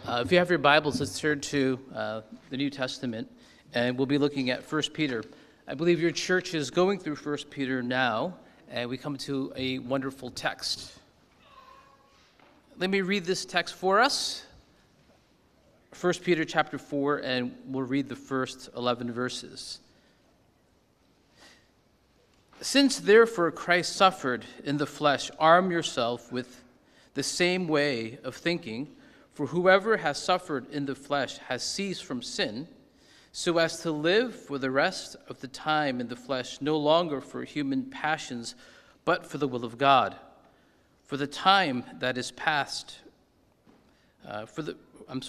If you have your Bibles, let's turn to the New Testament, and we'll be looking at 1 Peter. I believe your church is going through 1 Peter now, and we come to a wonderful text. Let me read this text for us. 1 Peter chapter 4, and we'll read the first 11 verses. Since therefore Christ suffered in the flesh, arm yourself with the same way of thinking, for whoever has suffered in the flesh has ceased from sin, so as to live for the rest of the time in the flesh, no longer for human passions, but for the will of God. For the time that is past, For the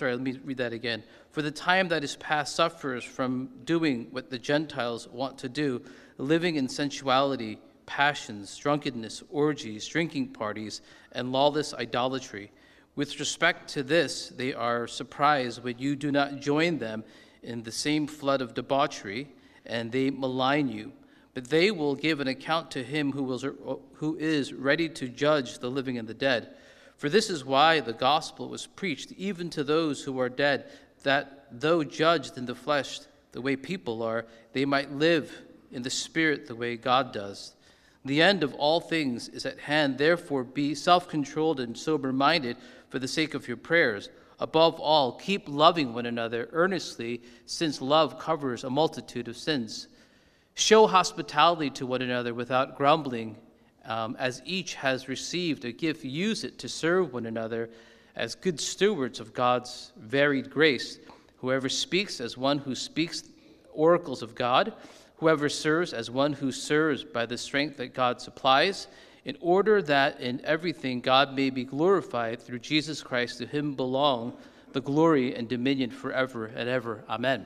time that is past suffers from doing what the Gentiles want to do, living in sensuality, passions, drunkenness, orgies, drinking parties, and lawless idolatry. With respect to this, they are surprised when you do not join them in the same flood of debauchery, and they malign you. But they will give an account to him who is ready to judge the living and the dead. For this is why the gospel was preached, even to those who are dead, that though judged in the flesh the way people are, they might live in the spirit the way God does. The end of all things is at hand. Therefore, be self-controlled and sober-minded for the sake of your prayers. Above all, keep loving one another earnestly, since love covers a multitude of sins. Show hospitality to one another without grumbling. As each has received a gift, use it to serve one another as good stewards of God's varied grace. Whoever speaks as one who speaks oracles of God, whoever serves as one who serves by the strength that God supplies, in order that in everything God may be glorified through Jesus Christ. To him belong the glory and dominion forever and ever. Amen.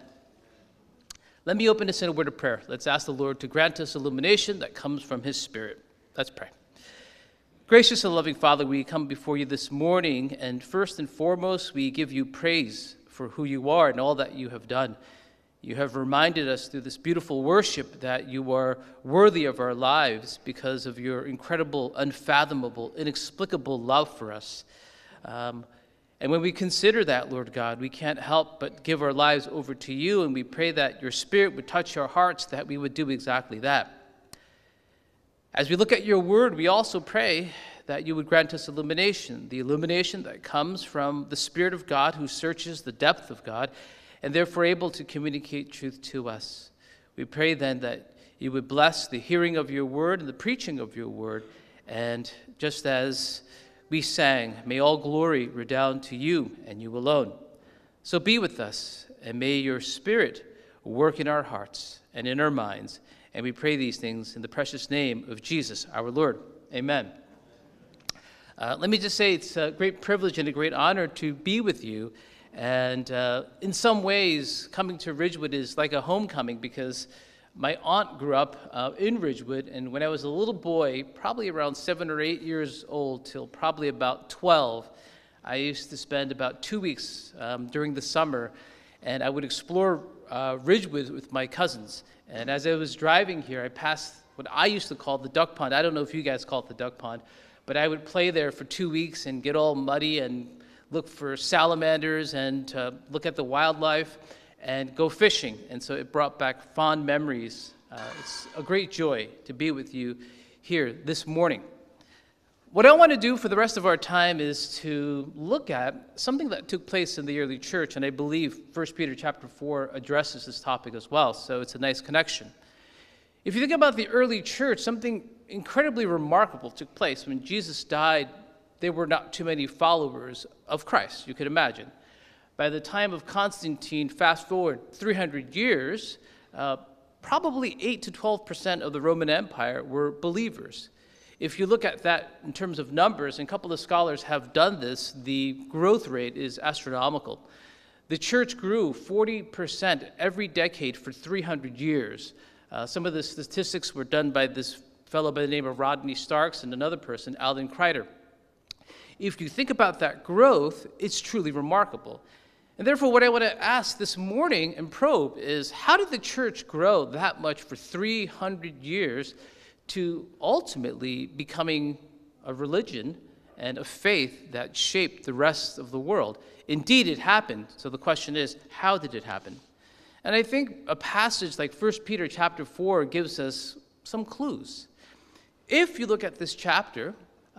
Let me open this in a word of prayer. Let's ask the Lord to grant us illumination that comes from his Spirit. Let's pray. Gracious and loving Father, we come before you this morning, and first and foremost, we give you praise for who you are and all that you have done. You have reminded us through this beautiful worship that you are worthy of our lives because of your incredible, unfathomable, inexplicable love for us. And when we consider that, Lord God, we can't help but give our lives over to you, and we pray that your Spirit would touch our hearts, that we would do exactly that. As we look at your word, we also pray that you would grant us illumination, the illumination that comes from the Spirit of God who searches the depth of God, and therefore able to communicate truth to us. We pray then that you would bless the hearing of your word and the preaching of your word, and just as we sang, may all glory redound to you and you alone. So be with us, and may your Spirit work in our hearts and in our minds, and we pray these things in the precious name of Jesus, our Lord. Amen. Let me just say it's a great privilege and a great honor to be with you. And in some ways, coming to Ridgewood is like a homecoming, because my aunt grew up in Ridgewood, and when I was a little boy, probably around 7 or 8 years old till probably about 12, I used to spend about 2 weeks during the summer, and I would explore Ridgewood with my cousins. And as I was driving here, I passed what I used to call the duck pond. I don't know if you guys call it the duck pond, but I would play there for 2 weeks and get all muddy and look for salamanders and look at the wildlife and go fishing. And so it brought back fond memories. It's a great joy to be with you here this morning. What I want to do for the rest of our time is to look at something that took place in the early church, and I believe 1 Peter chapter 4 addresses this topic as well, so it's a nice connection. If you think about the early church, something incredibly remarkable took place. When Jesus died, there were not too many followers of Christ, you could imagine. By the time of Constantine, fast forward 300 years, probably 8 to 12% of the Roman Empire were believers. If you look at that in terms of numbers, and a couple of scholars have done this, the growth rate is astronomical. The church grew 40% every decade for 300 years. Some of the statistics were done by this fellow by the name of Rodney Starks and another person, Alden Kreider. If you think about that growth, it's truly remarkable. And therefore, what I want to ask this morning and probe is, how did the church grow that much for 300 years to ultimately becoming a religion and a faith that shaped the rest of the world. Indeed, it happened. So the question is, how did it happen? And I think a passage like 1 Peter chapter 4 gives us some clues. If you look at this chapter,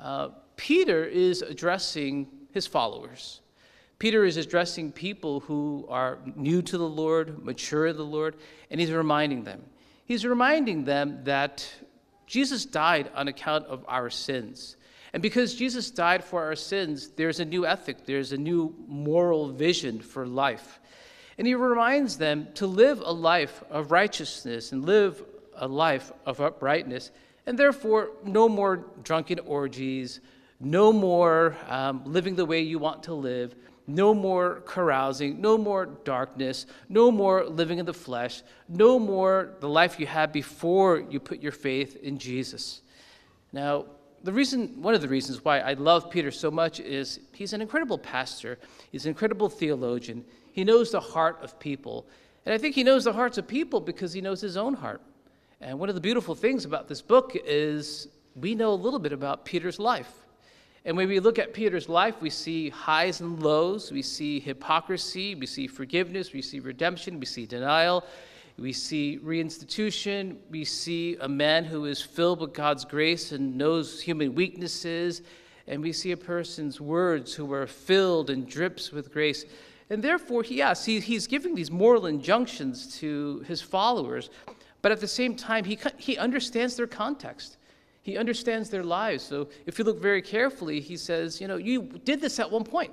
Peter is addressing his followers. Peter is addressing people who are new to the Lord, mature in the Lord, and he's reminding them. He's reminding them that Jesus died on account of our sins. And because Jesus died for our sins, there's a new ethic, there's a new moral vision for life. And he reminds them to live a life of righteousness and live a life of uprightness, and therefore no more drunken orgies, no more living the way you want to live, no more carousing, no more darkness, no more living in the flesh, no more the life you had before you put your faith in Jesus. Now, one of the reasons why I love Peter so much is he's an incredible pastor. He's an incredible theologian. He knows the heart of people. And I think he knows the hearts of people because he knows his own heart. And one of the beautiful things about this book is we know a little bit about Peter's life. And when we look at Peter's life, we see highs and lows. We see hypocrisy. We see forgiveness. We see redemption. We see denial. We see reinstitution. We see a man who is filled with God's grace and knows human weaknesses. And we see a person's words who are filled and drips with grace. And therefore, he's giving these moral injunctions to his followers. But at the same time, he understands their context. He understands their lives. So if you look very carefully, he says, you did this at one point,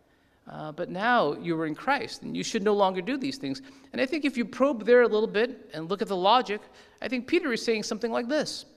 but now you are in Christ, and you should no longer do these things. And I think if you probe there a little bit and look at the logic, I think Peter is saying something like this.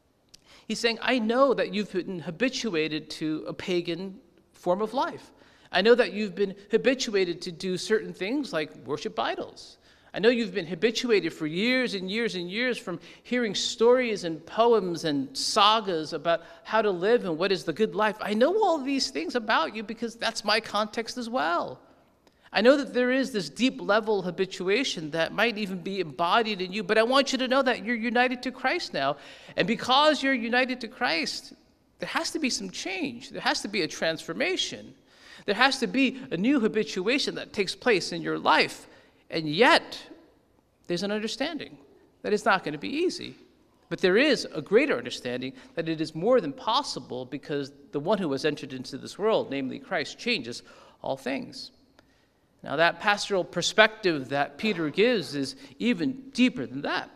He's saying, I know that you've been habituated to a pagan form of life. I know that you've been habituated to do certain things like worship idols. I know you've been habituated for years and years and years from hearing stories and poems and sagas about how to live and what is the good life. I know all these things about you because that's my context as well. I know that there is this deep level habituation that might even be embodied in you, but I want you to know that you're united to Christ now. And because you're united to Christ, there has to be some change. There has to be a transformation. There has to be a new habituation that takes place in your life. And yet, there's an understanding that it's not going to be easy. But there is a greater understanding that it is more than possible because the one who has entered into this world, namely Christ, changes all things. Now, that pastoral perspective that Peter gives is even deeper than that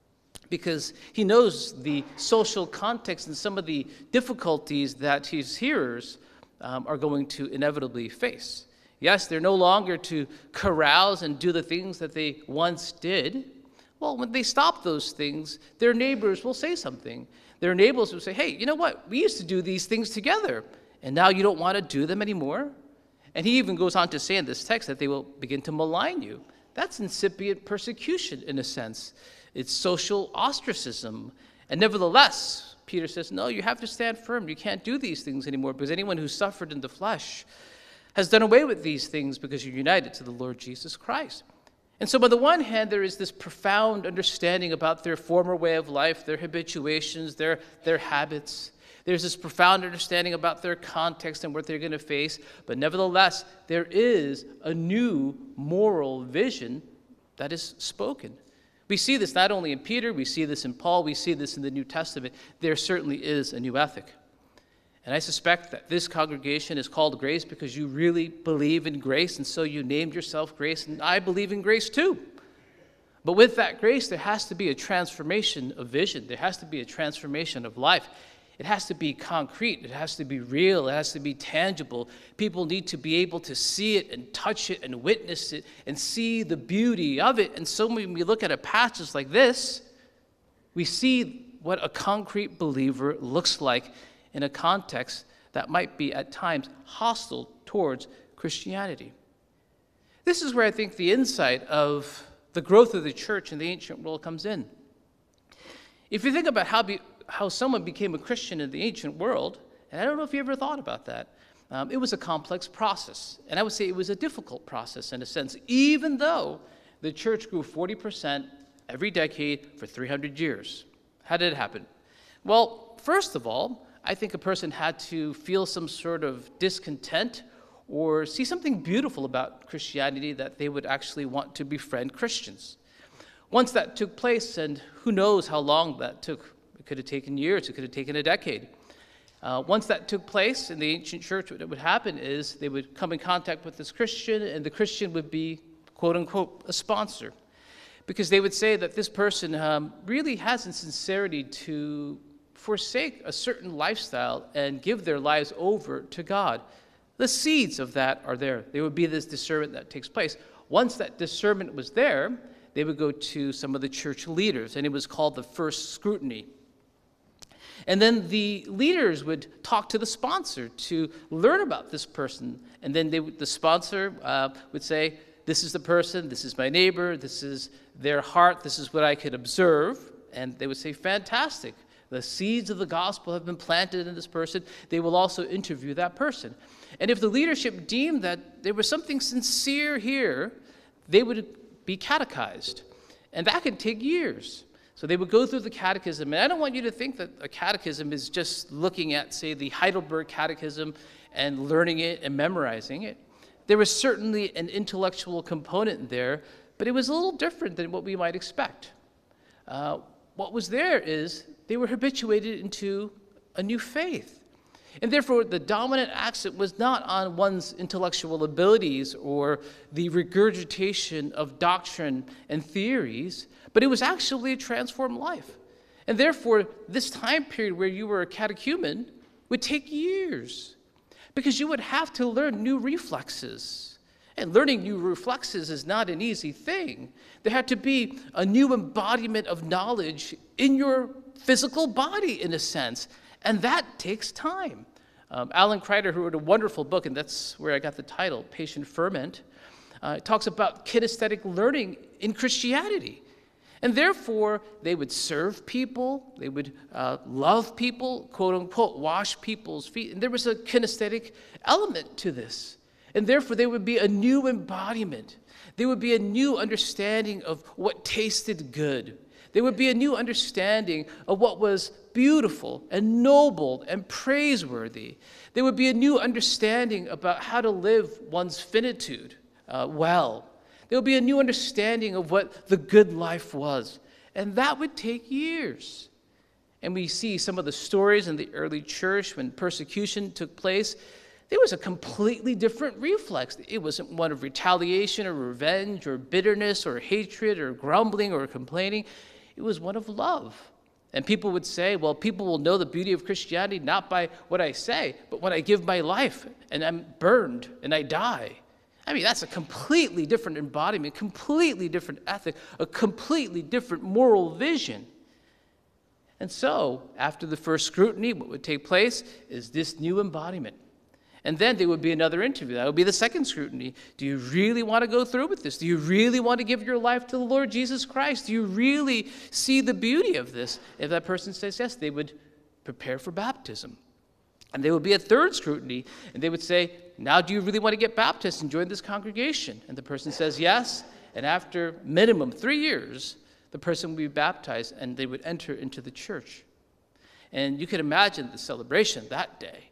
because he knows the social context and some of the difficulties that his hearers are going to inevitably face. Yes, they're no longer to carouse and do the things that they once did. Well, when they stop those things, their neighbors will say something. Their neighbors will say, hey, you know what? We used to do these things together, and now you don't want to do them anymore? And he even goes on to say in this text that they will begin to malign you. That's incipient persecution in a sense. It's social ostracism. And nevertheless, Peter says, no, you have to stand firm. You can't do these things anymore because anyone who suffered in the flesh has done away with these things because you're united to the Lord Jesus Christ. And so on the one hand, there is this profound understanding about their former way of life, their habituations, their habits. There's this profound understanding about their context and what they're going to face. But nevertheless, there is a new moral vision that is spoken. We see this not only in Peter, we see this in Paul, we see this in the New Testament. There certainly is a new ethic. And I suspect that this congregation is called Grace because you really believe in grace, and so you named yourself Grace, and I believe in grace too. But with that grace, there has to be a transformation of vision. There has to be a transformation of life. It has to be concrete. It has to be real. It has to be tangible. People need to be able to see it and touch it and witness it and see the beauty of it. And so when we look at a passage like this, we see what a concrete believer looks like in a context that might be at times hostile towards Christianity. This is where I think the insight of the growth of the church in the ancient world comes in. If you think about how someone became a Christian in the ancient world, and I don't know if you ever thought about that, it was a complex process. And I would say it was a difficult process in a sense, even though the church grew 40% every decade for 300 years. How did it happen? Well, first of all, I think a person had to feel some sort of discontent or see something beautiful about Christianity that they would actually want to befriend Christians. Once that took place, and who knows how long that took, it could have taken years, it could have taken a decade. Once that took place in the ancient church, what would happen is they would come in contact with this Christian, and the Christian would be, quote unquote, a sponsor. Because they would say that this person really has in sincerity to forsake a certain lifestyle and give their lives over to God. The seeds of that are there. There would be this discernment that takes place. Once that discernment was there, they would go to some of the church leaders, and it was called the first scrutiny. And then the leaders would talk to the sponsor to learn about this person. And then the sponsor would say, this is the person, this is my neighbor, this is their heart, this is what I could observe. And they would say, fantastic. The seeds of the gospel have been planted in this person. They will also interview that person. And if the leadership deemed that there was something sincere here, they would be catechized. And that could take years. So they would go through the catechism. And I don't want you to think that a catechism is just looking at, say, the Heidelberg Catechism and learning it and memorizing it. There was certainly an intellectual component there, but it was a little different than what we might expect. What was there is they were habituated into a new faith. And therefore, the dominant accent was not on one's intellectual abilities or the regurgitation of doctrine and theories, but it was actually a transformed life. And therefore, this time period where you were a catechumen would take years, because you would have to learn new reflexes. And learning new reflexes is not an easy thing. There had to be a new embodiment of knowledge in your physical body, in a sense. And that takes time. Alan Kreider, who wrote a wonderful book, and that's where I got the title, Patient Ferment, talks about kinesthetic learning in Christianity. And therefore, they would serve people, they would love people, quote unquote, wash people's feet. And there was a kinesthetic element to this. And therefore, there would be a new embodiment. There would be a new understanding of what tasted good. There would be a new understanding of what was beautiful and noble and praiseworthy. There would be a new understanding about how to live one's finitude well. There would be a new understanding of what the good life was. And that would take years. And we see some of the stories in the early church when persecution took place. There was a completely different reflex. It wasn't one of retaliation or revenge or bitterness or hatred or grumbling or complaining. It was one of love. And people would say, well, people will know the beauty of Christianity not by what I say, but when I give my life and I'm burned and I die. I mean, that's a completely different embodiment, completely different ethic, a completely different moral vision. And so, after the first scrutiny, what would take place is this new embodiment. And then there would be another interview. That would be the second scrutiny. Do you really want to go through with this? Do you really want to give your life to the Lord Jesus Christ? Do you really see the beauty of this? If that person says yes, they would prepare for baptism. And there would be a third scrutiny, and they would say, now do you really want to get baptized and join this congregation? And the person says yes, and after minimum 3 years, the person would be baptized, and they would enter into the church. And you can imagine the celebration that day.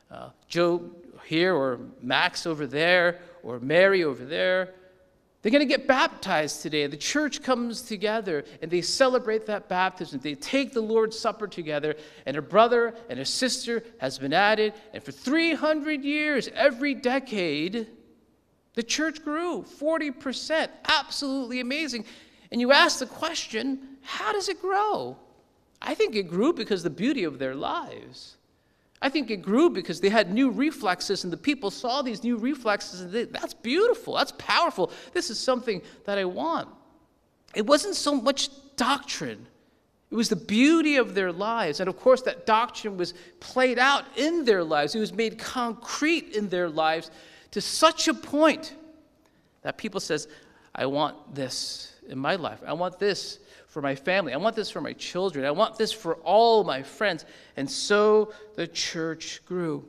Joe here, or Max over there, or Mary over there, they're going to get baptized today. The church comes together, and they celebrate that baptism. They take the Lord's Supper together, and a brother and a sister has been added. And for 300 years, every decade, the church grew 40%. Absolutely amazing. And you ask the question, how does it grow? I think it grew because of the beauty of their lives. I think it grew because they had new reflexes, and the people saw these new reflexes, and that's beautiful, that's powerful. This is something that I want. It wasn't so much doctrine. It was the beauty of their lives. And of course, that doctrine was played out in their lives. It was made concrete in their lives to such a point that people says, I want this in my life. I want this for my family. I want this for my children. I want this for all my friends. And so the church grew.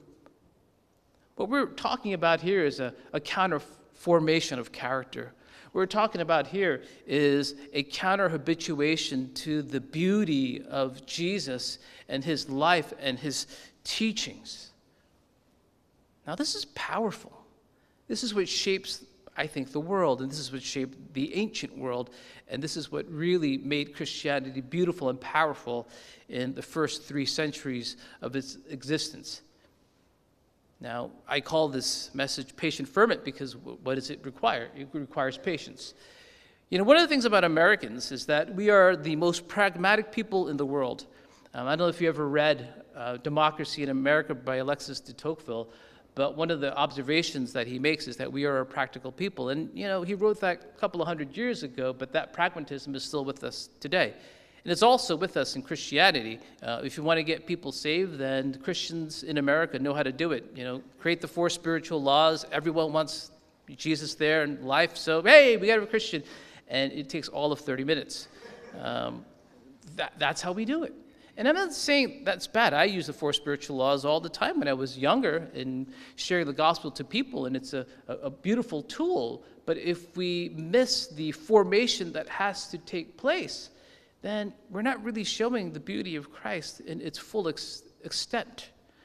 What we're talking about here is a counter-formation of character. What we're talking about here is a counter-habituation to the beauty of Jesus and his life and his teachings. Now, this is powerful. This is what shapes, I think, the world, and this is what shaped the ancient world, and this is what really made Christianity beautiful and powerful in the first 3 centuries of its existence. Now, I call this message patient ferment because what does it require? It requires patience. You know, one of the things about Americans is that we are the most pragmatic people in the world. I don't know if you ever read Democracy in America by Alexis de Tocqueville, but one of the observations that he makes is that we are a practical people. And, you know, he wrote that a couple of 100 years ago, but that pragmatism is still with us today. And it's also with us in Christianity. If you want to get people saved, then Christians in America know how to do it. You know, create the 4 spiritual laws. Everyone wants Jesus there in life, so, hey, we got to be Christian. And it takes all of 30 minutes. That's how we do it. And I'm not saying that's bad. I use the 4 spiritual laws all the time when I was younger in sharing the gospel to people, and it's a beautiful tool. But if we miss the formation that has to take place, then we're not really showing the beauty of Christ in its full extent.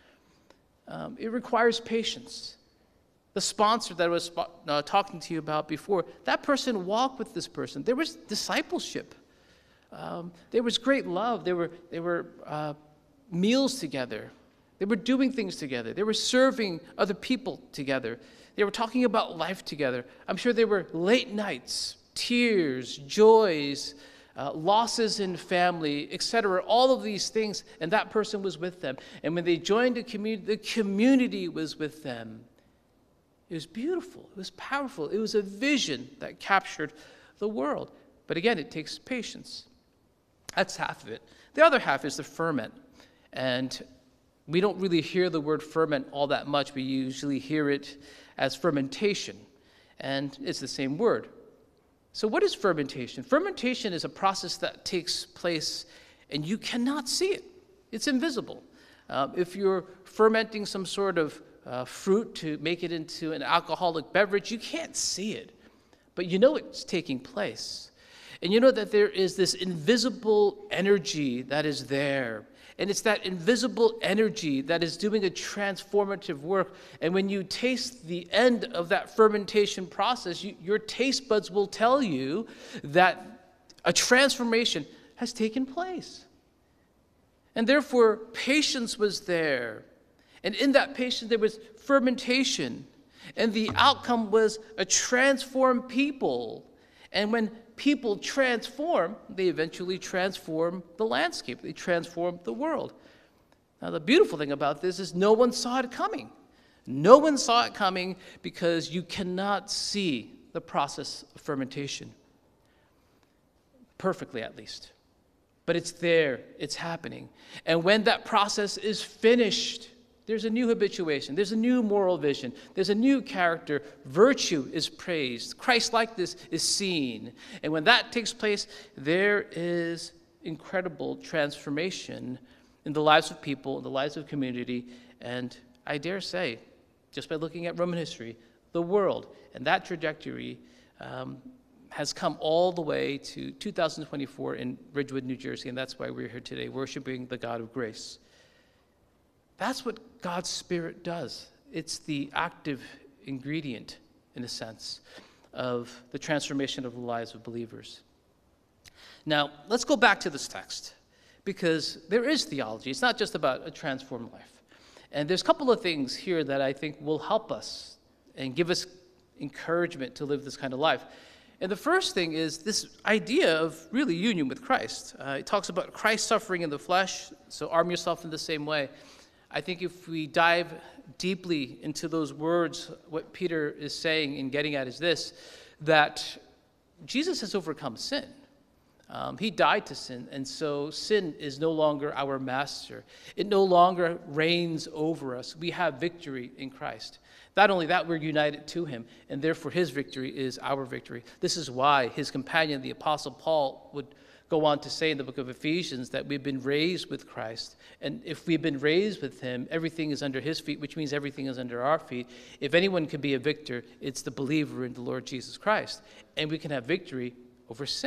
It requires patience. The sponsor that I was talking to you about before, that person walked with this person. There was discipleship. There was great love. There were meals together. They were doing things together. They were serving other people together. They were talking about life together. I'm sure there were late nights, tears, joys, losses in family, etc. All of these things, and that person was with them. And when they joined the community was with them. It was beautiful. It was powerful. It was a vision that captured the world. But again, it takes patience. That's half of it. The other half is the ferment. And we don't really hear the word ferment all that much. We usually hear it as fermentation. And it's the same word. So what is fermentation? Fermentation is a process that takes place and you cannot see it. It's invisible. If you're fermenting some sort of fruit to make it into an alcoholic beverage, you can't see it. But you know it's taking place. And you know that there is this invisible energy that is there. And it's that invisible energy that is doing a transformative work. And when you taste the end of that fermentation process, your taste buds will tell you that a transformation has taken place. And therefore, patience was there. And in that patience, there was fermentation. And the outcome was a transformed people. And when people transform, they eventually transform the landscape. They transform the world. Now, the beautiful thing about this is no one saw it coming. No one saw it coming because you cannot see the process of fermentation. Perfectly, at least. But it's there. It's happening. And when that process is finished, there's a new habituation. There's a new moral vision. There's a new character. Virtue is praised. Christ-likeness is seen. And when that takes place, there is incredible transformation in the lives of people, in the lives of community, and I dare say, just by looking at Roman history, the world. And that trajectory has come all the way to 2024 in Ridgewood, New Jersey, and that's why we're here today, worshiping the God of grace. That's what God's Spirit does. It's the active ingredient, in a sense, of the transformation of the lives of believers. Now, let's go back to this text, because there is theology. It's not just about a transformed life. And there's a couple of things here that I think will help us and give us encouragement to live this kind of life. And the first thing is this idea of really union with Christ. It talks about Christ suffering in the flesh, so arm yourself in the same way. I think if we dive deeply into those words, what Peter is saying and getting at is this, that Jesus has overcome sin. He died to sin, and so sin is no longer our master. It no longer reigns over us. We have victory in Christ. Not only that, we're united to him, and therefore his victory is our victory. This is why his companion, the Apostle Paul, would go on to say in the book of Ephesians that we've been raised with Christ. And if we've been raised with him, everything is under his feet, which means everything is under our feet. If anyone can be a victor, it's the believer in the Lord Jesus Christ. And we can have victory over sin.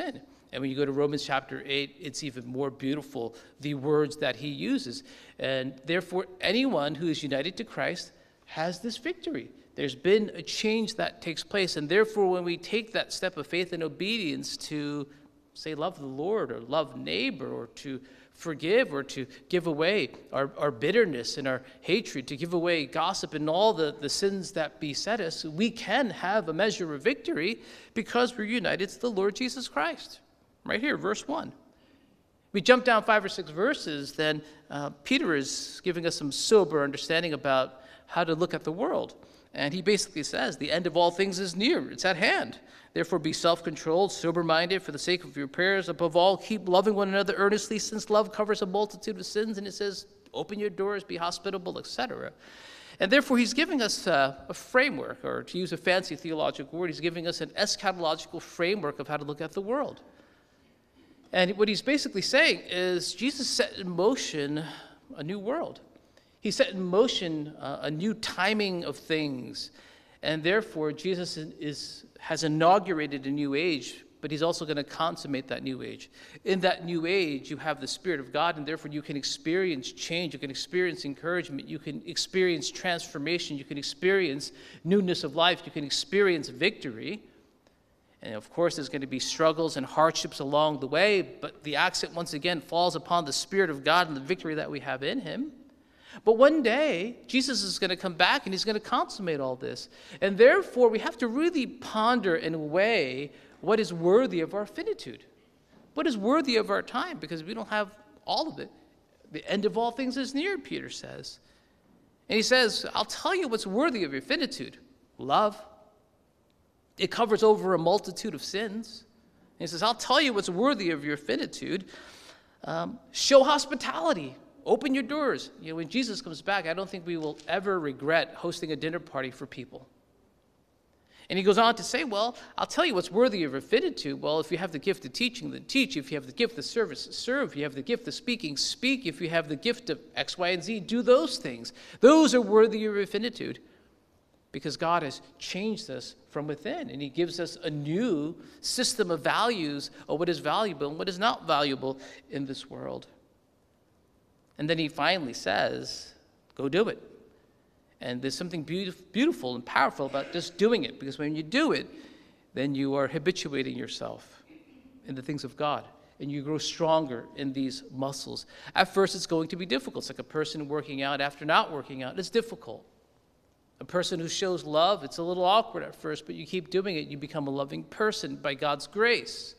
And when you go to Romans chapter 8, it's even more beautiful, the words that he uses. And therefore, anyone who is united to Christ has this victory. There's been a change that takes place. And therefore, when we take that step of faith and obedience to, say, love the Lord or love neighbor or to forgive or to give away our bitterness and our hatred, to give away gossip and all the sins that beset us, we can have a measure of victory because we're united to the Lord Jesus Christ. Right here, verse 1. We jump down 5 or 6 verses, then Peter is giving us some sober understanding about how to look at the world. And he basically says, the end of all things is near. It's at hand. Therefore, be self-controlled, sober-minded for the sake of your prayers. Above all, keep loving one another earnestly, since love covers a multitude of sins. And it says, open your doors, be hospitable, etc. And therefore, he's giving us a framework, or to use a fancy theological word, he's giving us an eschatological framework of how to look at the world. And what he's basically saying is Jesus set in motion a new world. He set in motion a new timing of things. And therefore, Jesus has inaugurated a new age, but he's also going to consummate that new age. In that new age, you have the Spirit of God, and therefore you can experience change. You can experience encouragement. You can experience transformation. You can experience newness of life. You can experience victory. And of course, there's going to be struggles and hardships along the way, but the accent once again falls upon the Spirit of God and the victory that we have in him. But one day, Jesus is going to come back and he's going to consummate all this. And therefore, we have to really ponder and weigh what is worthy of our finitude, what is worthy of our time, because we don't have all of it. The end of all things is near, Peter says. And he says, I'll tell you what's worthy of your finitude: love. It covers over a multitude of sins. And he says, I'll tell you what's worthy of your finitude. Show hospitality. Open your doors. You know, when Jesus comes back, I don't think we will ever regret hosting a dinner party for people. And he goes on to say, well, I'll tell you what's worthy of your finitude. Well, if you have the gift of teaching, then teach. If you have the gift of service, serve. If you have the gift of speaking, speak. If you have the gift of X, Y, and Z, do those things. Those are worthy of your finitude. Because God has changed us from within, and he gives us a new system of values of what is valuable and what is not valuable in this world. And then he finally says, go do it. And there's something beautiful and powerful about just doing it, because when you do it, then you are habituating yourself in the things of God, and you grow stronger in these muscles. At first, it's going to be difficult. It's like a person working out after not working out. It's difficult. A person who shows love, it's a little awkward at first, but you keep doing it, you become a loving person by God's grace.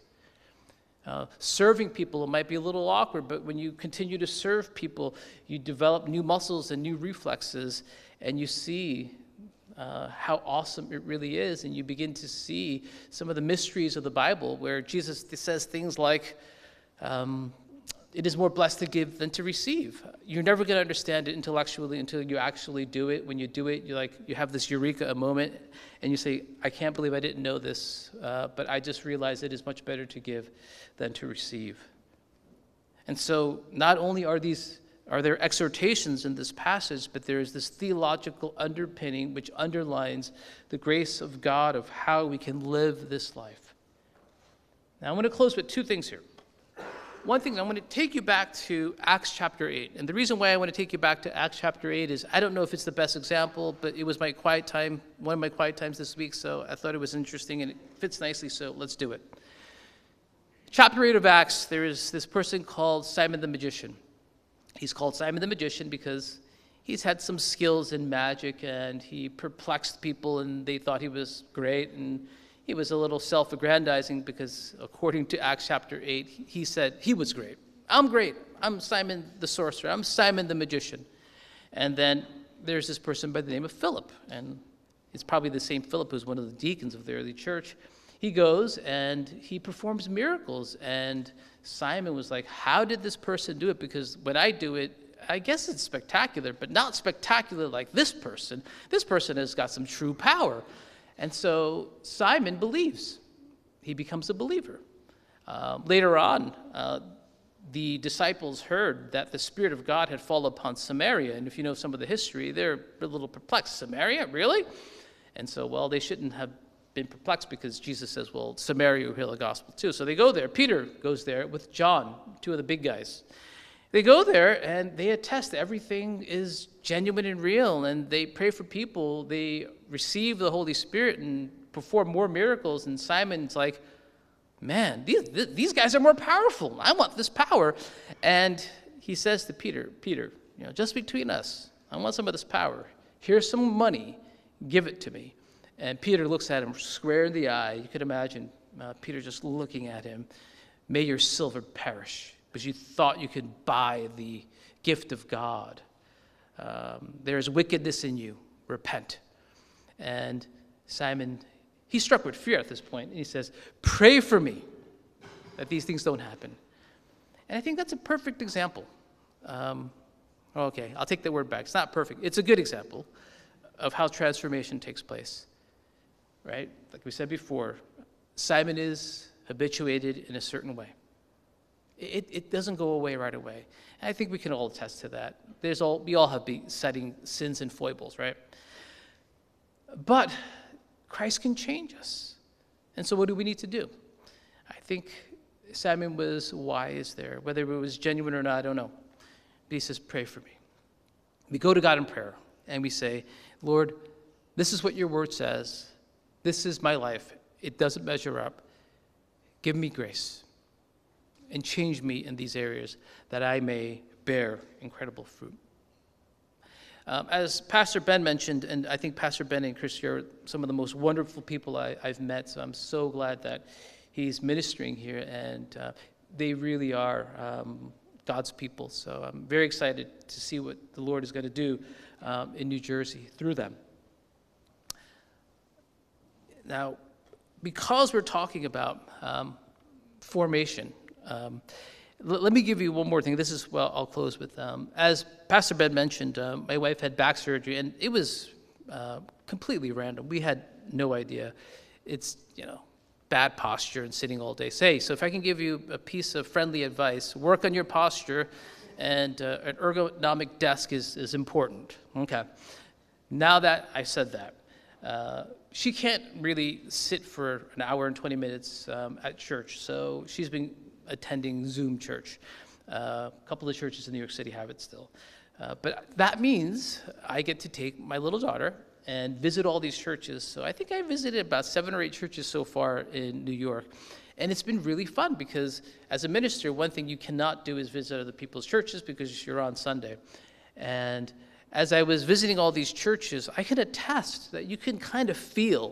Serving people, it might be a little awkward, but when you continue to serve people, you develop new muscles and new reflexes, and you see how awesome it really is, and you begin to see some of the mysteries of the Bible where Jesus says things like, it is more blessed to give than to receive. You're never going to understand it intellectually until you actually do it. When you do it, you have this eureka moment, and you say, I can't believe I didn't know this, but I just realized it is much better to give than to receive. And so not only are there exhortations in this passage, but there is this theological underpinning which underlines the grace of God of how we can live this life. Now, I'm going to close with 2 things here. One thing, I want to take you back to Acts chapter 8. And the reason why I want to take you back to Acts chapter 8 is, I don't know if it's the best example, but it was my quiet time, one of my quiet times this week, so I thought it was interesting and it fits nicely, so let's do it. Chapter 8 of Acts, there is this person called Simon the Magician. He's called Simon the Magician because he's had some skills in magic, and he perplexed people, and they thought he was great, and he was a little self-aggrandizing because, according to Acts chapter 8, he said he was great. I'm great. I'm Simon the sorcerer. I'm Simon the magician. And then there's this person by the name of Philip, and it's probably the same Philip who's one of the deacons of the early church. He goes and he performs miracles, and Simon was like, how did this person do it? Because when I do it, I guess it's spectacular, but not spectacular like this person. This person has got some true power. And so Simon believes. He becomes a believer. Later on, the disciples heard that the Spirit of God had fallen upon Samaria. And if you know some of the history, they're a little perplexed. Samaria? Really? And so, well, they shouldn't have been perplexed because Jesus says, well, Samaria will hear the gospel too. So they go there. Peter goes there with John, two of the big guys. They go there and they attest everything is genuine and real, and they pray for people. They receive the Holy Spirit and perform more miracles. And Simon's like, man, these guys are more powerful. I want this power. And he says to Peter, just between us, I want some of this power. Here's some money. Give it to me. And Peter looks at him square in the eye. You could imagine Peter just looking at him. May your silver perish, because you thought you could buy the gift of God. There is wickedness in you. Repent. And Simon, he's struck with fear at this point, and he says, pray for me that these things don't happen. And I think that's a perfect example. Okay, I'll take that word back. It's not perfect. It's a good example of how transformation takes place, right? Like we said before, Simon is habituated in a certain way. It doesn't go away right away. And I think we can all attest to that. We all have besetting sins and foibles, right? But Christ can change us. And so what do we need to do? I think Simon was wise there. Whether it was genuine or not, I don't know. But he says, pray for me. We go to God in prayer, and we say, Lord, this is what your word says. This is my life. It doesn't measure up. Give me grace and change me in these areas that I may bear incredible fruit. As Pastor Ben mentioned, and I think Pastor Ben and Chris are some of the most wonderful people I've met, so I'm so glad that he's ministering here, and they really are God's people. So I'm very excited to see what the Lord is going to do in New Jersey through them. Now, because we're talking about formation, let me give you one more thing. This is, well, I'll close with, as Pastor Ben mentioned, my wife had back surgery, and it was completely random. We had no idea. It's, bad posture and sitting all day. So if I can give you a piece of friendly advice, work on your posture, and an ergonomic desk is important. Okay. Now that I said that, she can't really sit for an hour and 20 minutes at church, so she's been attending Zoom church. A couple of churches in New York City have it still. But that means I get to take my little daughter and visit all these churches. So I think I visited about 7 or 8 churches so far in New York. And it's been really fun because as a minister, one thing you cannot do is visit other people's churches because you're on Sunday. And as I was visiting all these churches, I can attest that you can kind of feel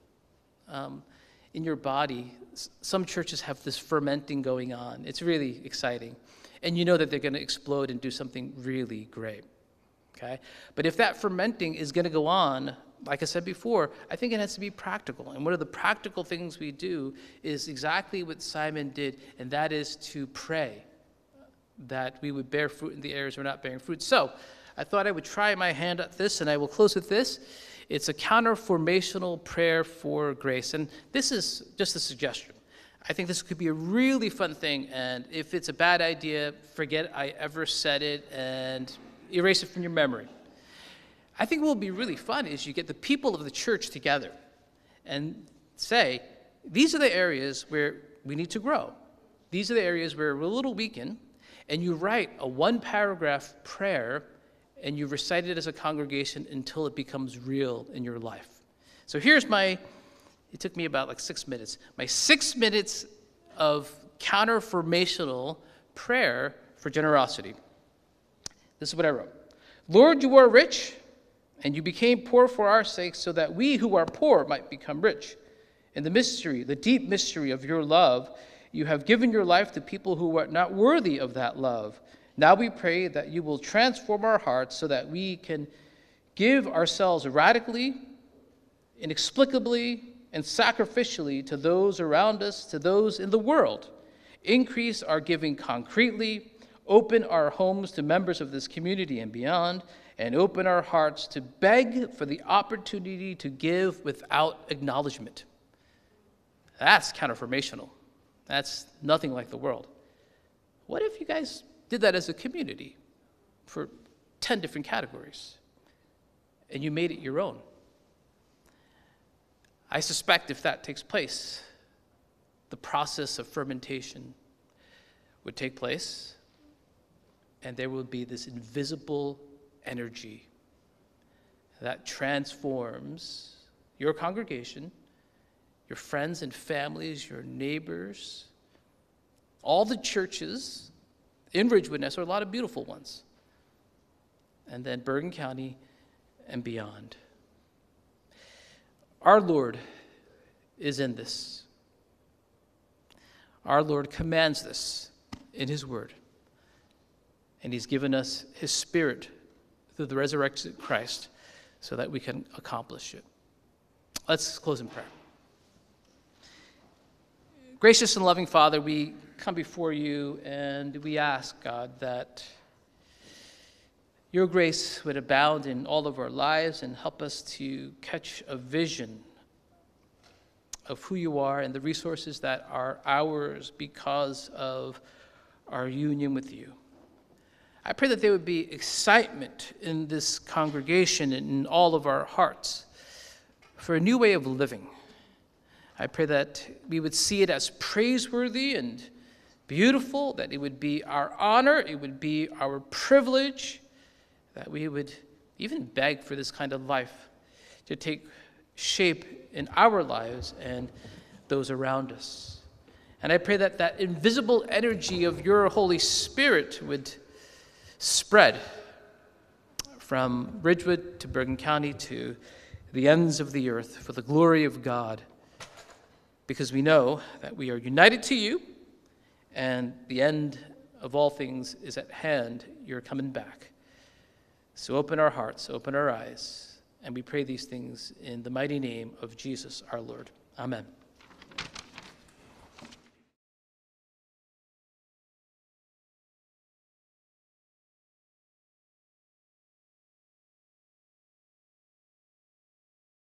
in your body, some churches have this fermenting going on. It's really exciting. And you know that they're going to explode and do something really great. Okay? But if that fermenting is going to go on, like I said before, I think it has to be practical. And one of the practical things we do is exactly what Simon did, and that is to pray that we would bear fruit in the areas we're not bearing fruit. So I thought I would try my hand at this, and I will close with this. It's a counter-formational prayer for grace. And this is just a suggestion. I think this could be a really fun thing, and if it's a bad idea, forget I ever said it and erase it from your memory. I think what will be really fun is you get the people of the church together and say, these are the areas where we need to grow. These are the areas where we're a little weakened, and you write a 1-paragraph prayer and you recite it as a congregation until it becomes real in your life. So here's it took me about 6 minutes, my 6 minutes of counter-formational prayer for generosity. This is what I wrote. Lord, you are rich, and you became poor for our sake, so that we who are poor might become rich. In the mystery, the deep mystery of your love, you have given your life to people who are not worthy of that love. Now we pray that you will transform our hearts so that we can give ourselves radically, inexplicably, and sacrificially to those around us, to those in the world. Increase our giving concretely, open our homes to members of this community and beyond, and open our hearts to beg for the opportunity to give without acknowledgement. That's counterformational. That's nothing like the world. What if you guys did that as a community for 10 different categories, and you made it your own? I suspect if that takes place, the process of fermentation would take place, and there will be this invisible energy that transforms your congregation, your friends and families, your neighbors, all the churches in Ridgewood Nest, are a lot of beautiful ones, and then Bergen County and beyond. Our Lord is in this. Our Lord commands this in his word, and he's given us his Spirit through the resurrected Christ so that we can accomplish it. Let's close in prayer. Gracious and loving Father, we come before you and we ask, God, that your grace would abound in all of our lives and help us to catch a vision of who you are and the resources that are ours because of our union with you. I pray that there would be excitement in this congregation and in all of our hearts for a new way of living. I pray that we would see it as praiseworthy and beautiful, that it would be our honor, it would be our privilege, that we would even beg for this kind of life to take shape in our lives and those around us. And I pray that that invisible energy of your Holy Spirit would spread from Ridgewood to Bergen County to the ends of the earth for the glory of God, because we know that we are united to you and the end of all things is at hand. You're coming back. So open our hearts, open our eyes, and we pray these things in the mighty name of Jesus our Lord. Amen.